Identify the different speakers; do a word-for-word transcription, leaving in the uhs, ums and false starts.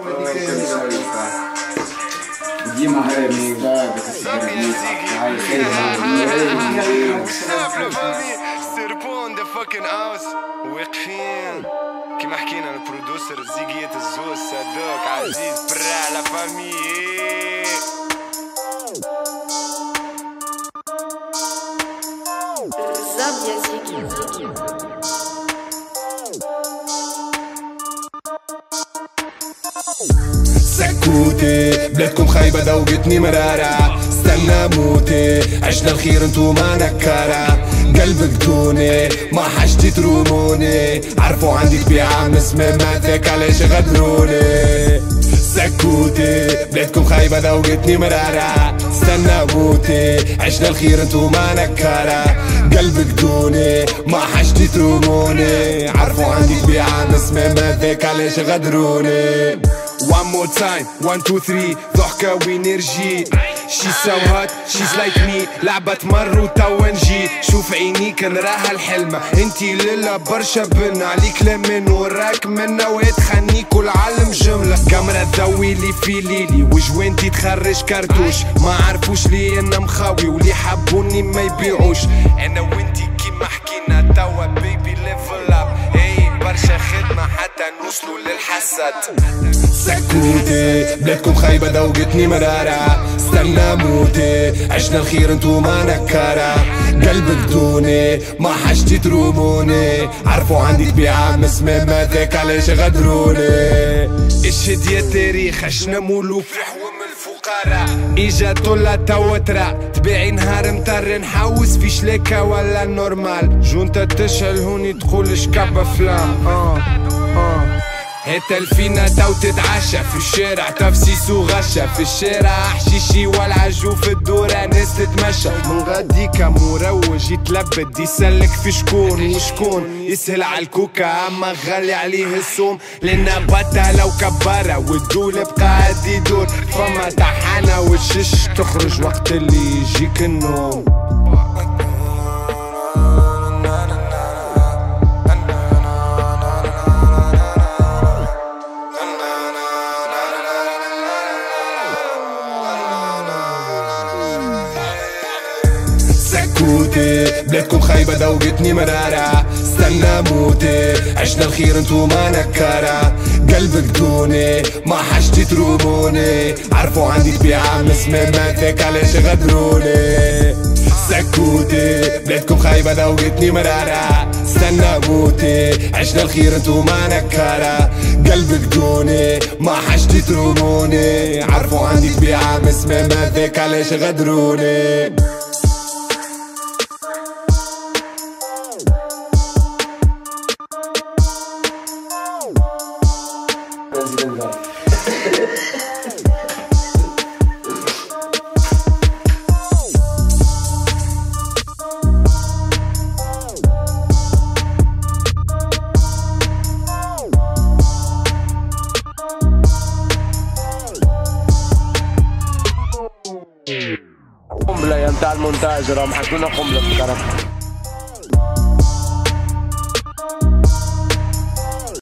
Speaker 1: ديما هاي من بعد
Speaker 2: سيربون ذا فاكين هاوس واقفين كيما حكينا البرودوسر زيجية الزوز صدوق عزيز برا لا فامي
Speaker 3: Zabia Ziggy.
Speaker 2: سكوتي بلادكم خايبة ذوقتني مرارة استنى موتي عشنا الخير انتو ما نكارة قلبك دوني ما حاجتي تروموني عرفوا عندي طبيعة مسمى ماتك علاش غدروني سكوتي بلادكم خايبة ذوقتني مرارة استنى موتي عشنا الخير انتو ما نكارة قلبك دوني ما حاجتي تروموني عرفوا عندي طبيعة مسمى ماتك علاش غدروني One more time, one, two, three ضحكة وإنرجي She's so hot, she's like me لعبة مر وتوا نجي شوف عينيك نراها الحلمة انتي للا برشا بنا عليك لمن وراك منا ويتخنيك والعالم جملة كاميرا تضوي لي في ليلي وجوانتي تخرج كارتوش ما عرفوش لي انا مخاوي ولي حبوني ما يبيعوش انا وانتي كيما حكينا توا بيبي ليفل اب اي برشا خدمة حتى نوصلوا للحسد سكوتي بلادكم خايبة ذوقتني مرارة استنى موتي عشنا الخير انتو ما نكارة قلبك دوني ما حاجتي تروموني عرفوا عندي طبيعة مسمى ماتك علاش غدروني اشهد يا تاريخ عشنا مولوف رحوم الفقراء اجا طلة توا ترى تبيعي نهار مطر نحوس في شلاكة ولا نورمال جونتا تشعل هوني تقول شكابة فلان اه اه هتا فينا تو تتعشى في الشارع تفسيس وغشة في الشارع حشيشي والعجو في الدورة ناس تتمشى من غاديك مروج يتلبد يسلك في شكون وشكون يسهل عالكوكا اما غالي عليه السوم لنا بطة لو كبارة والدولب قاعد يدور فما طحانة والشش تخرج وقت اللي يجيك النوم سكوتي بلادكم خايبة ذوقتني مرارة استنى موتي عشنا الخير انتو ما نكارة قلبك دوني ما حاجتي تروموني عرفوا عندي طبيعة مسمى ماتك علاش غدروني سكوتي بلادكم خايبة ذوقتني مرارة استنى موتي عشنا الخير انتو ما نكارة قلبك دوني ما حاجتي تروموني عرفوا عندي طبيعة مسمى ماتك علاش غدروني قنبلة يا متاع المونتاج راهم حطونا قنبلة في الكرفة